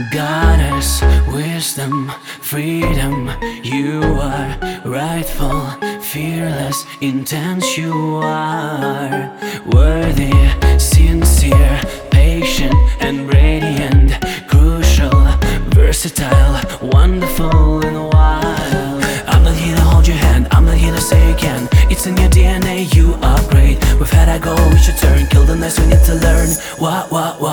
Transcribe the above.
Goddess, wisdom, freedom, you are rightful, fearless, intense you are. Worthy, sincere, patient and radiant, crucial, versatile, wonderful and wild. I'm not here to hold your hand, I'm not here to say you can. It's in your DNA, you are great. We've had our go, we should turn. Kill the nice, we need to learn. What?